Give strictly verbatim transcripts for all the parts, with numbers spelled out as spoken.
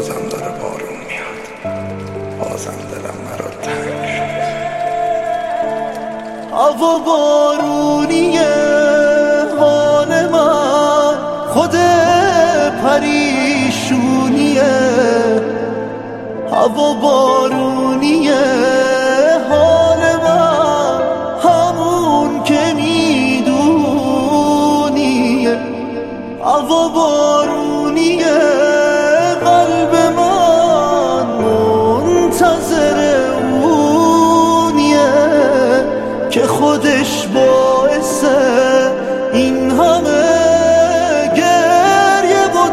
بازم داره بارون میاد، بازم دلم مرا تنگ شد. هوا بارونیه حال من، خود پریشونیه. هوا بارونیه حال من، همون که میدونیه. هوا بارونیه قلب من منتظر اونیه که خودش باعث این همه گریه و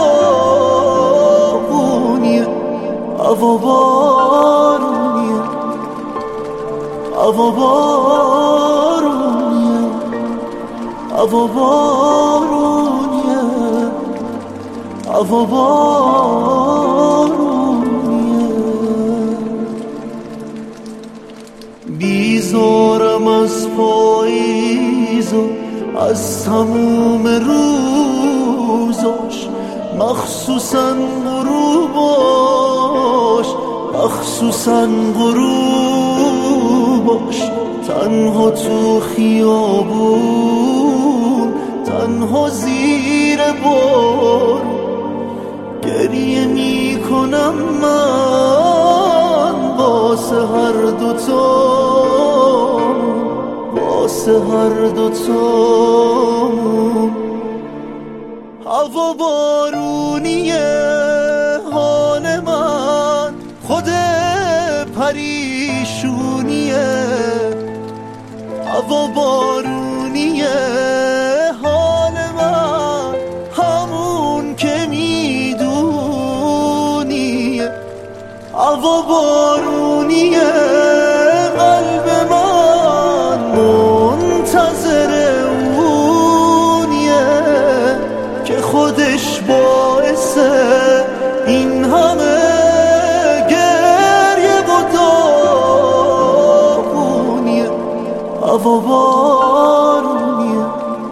داغونیه. هوا بارونیه، هوا بارونیه، هوا بارونیه، هوا بارونیه. بیزارم از پاییز و از تموم روزاش، مخصوصا غروباش، مخصوصا غروباش. تنها تو خیابون، تنها زیر بارون گریه میکنم من واسه هر دوتا، واسه هر دوتا. هوا بارونیه حال من، خود پریشونیه. هوا بارونیه حال من، همون که میدونیه. هوا بارونیه قلب من منتظر اونیه که خودش باعث این همه گریه و داغونیه. هوا بارونیه،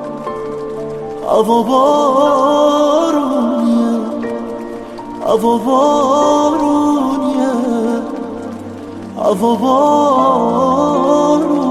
هوا بارونیه، هوا بارونیه، هوا بارونیه.